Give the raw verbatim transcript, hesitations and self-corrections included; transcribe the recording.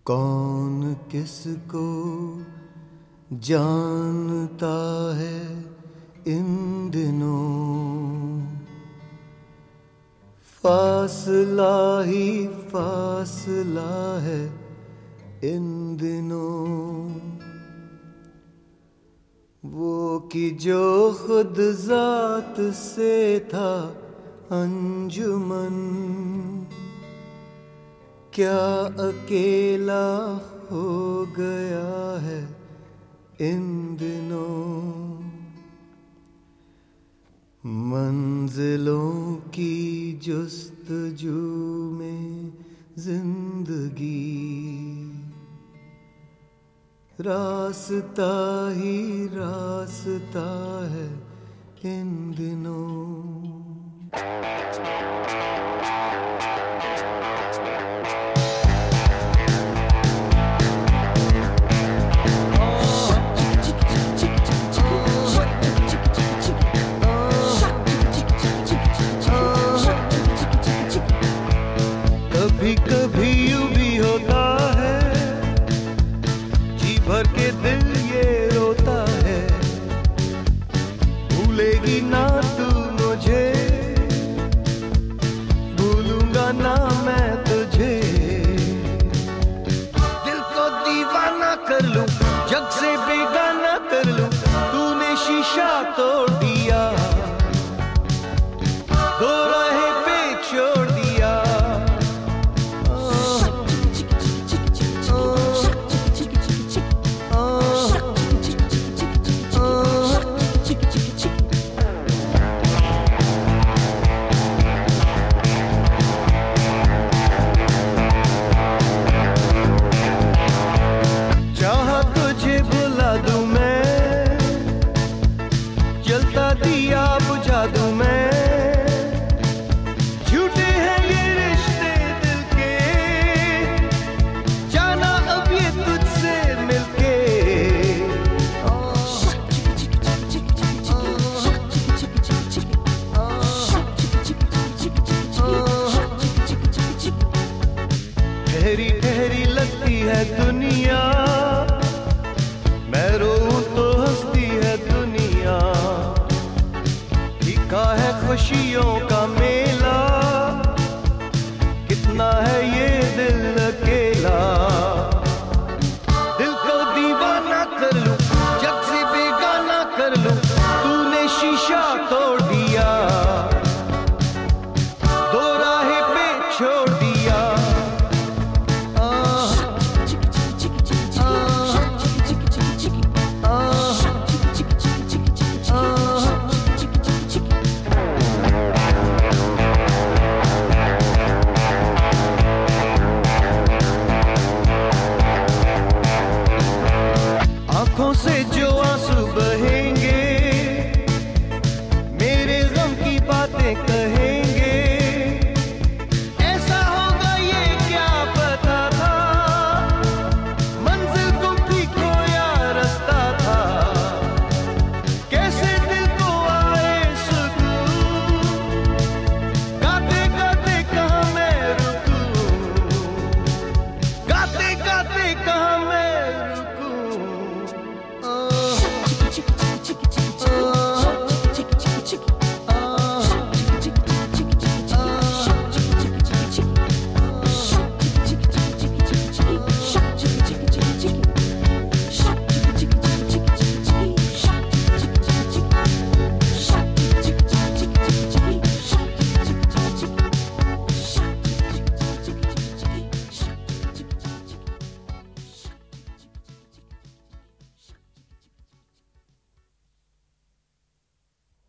कौन किसको जानता है इन दिनों, फासला ही फासला है इन दिनों। वो कि जो खुद जात से था अंजुमन, क्या अकेला हो गया है इन दिनों। मंजिलों की जुस्तजू में जिंदगी, रास्ता ही रास्ता है इन दिनों। कभी कभी यूं भी होता है, जी भर के दिल ये रोता है। भूलेगी ना तू मुझे, भूलूंगा ना मैं तुझे। दिल को दीवाना कर लूं, जग से बेगाना कर लूं, तूने शीशा तोड़ दिया, दो राहें पे छोड़ दिया। दिया बुझा दूं मैं, झूठे हैं ये रिश्ते दिल के, जाना अब ये तुझसे मिलके। ठहरी ठहरी लगती है दुनिया, मैं रोऊं तो हंसती है दुनिया। का है खुशियों का